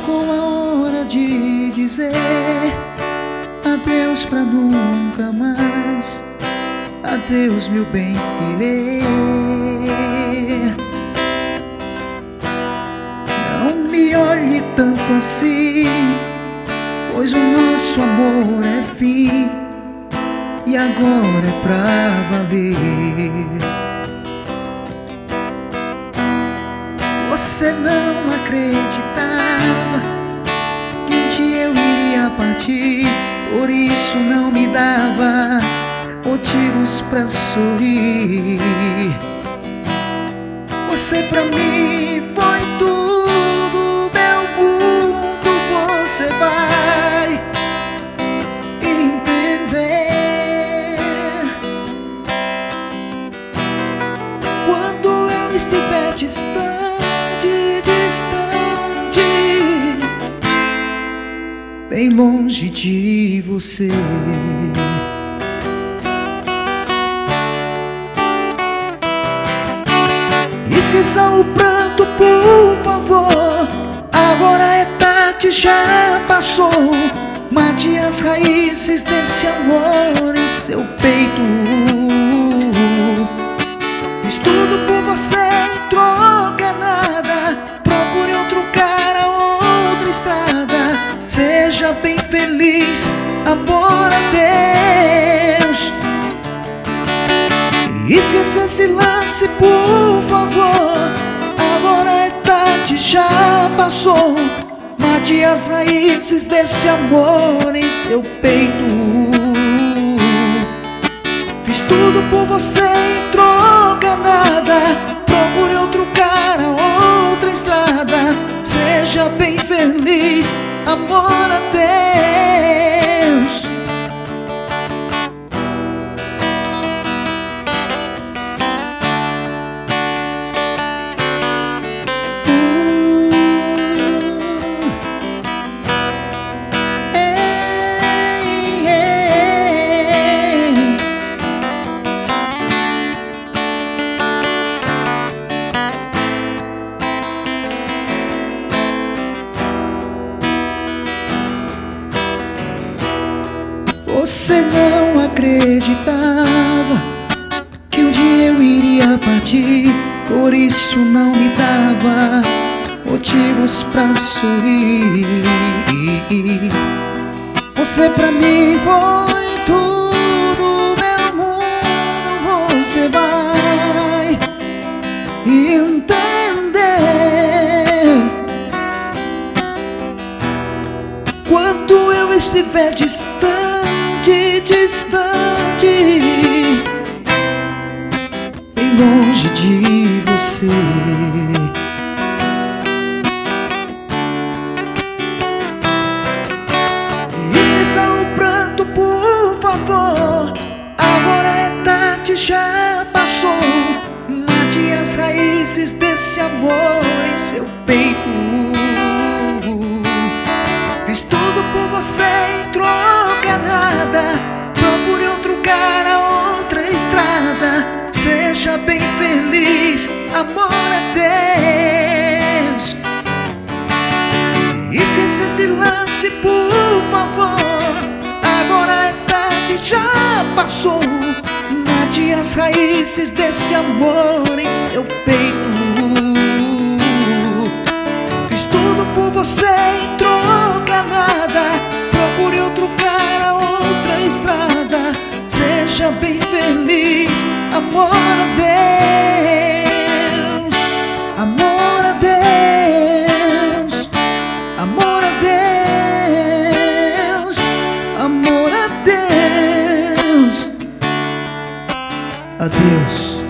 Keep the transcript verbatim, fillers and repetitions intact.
chegou a hora de dizer adeus pra nunca mais. Adeus, meu bem querer. Não me olhe tanto assim, pois o nosso amor é fim, e agora é pra valer. Você não acreditava que um dia eu iria partir, por isso não me dava motivos pra sorrir. Você pra mim foi tudo, meu mundo, você vai entender. Quando eu estiver distante, distante, bem longe de você, esqueça o pranto, por favor. Agora é tarde, já passou. Mate as raízes desse amor em seu peito. Fiz tudo por você, em troca nada. Procure outro cara, outra estrada. Seja bem feliz, amor a Deus. Esqueça esse lance, por favor. Agora é tarde, já passou. Mate as raízes desse amor em seu peito. Fiz tudo por você, em troca nada. Procure outro cara, outra estrada. Seja bem feliz, amor a Deus. Você não acreditava que um dia eu iria partir, por isso não me dava motivos pra sorrir. Você pra mim foi tudo, meu mundo, você vai entender. Quando eu estiver distante, distante, bem longe de você, esqueça o pranto, por favor. Agora é tarde, já passou. Mate as raízes desse amor em seu peito. Fiz tudo por você, em troca nada. Procure outro cara, outra estrada. Seja bem feliz, amor a Deus. Esqueça esse lance, por favor. Agora é tarde, já passou. Mate as raízes desse amor em seu peito. Fiz tudo por você, em troca nada. Procure outro cara, outra estrada. Seja bem feliz, amor a Deus. Amor a Deus. Amor a Deus. Amor a Deus. Adeus.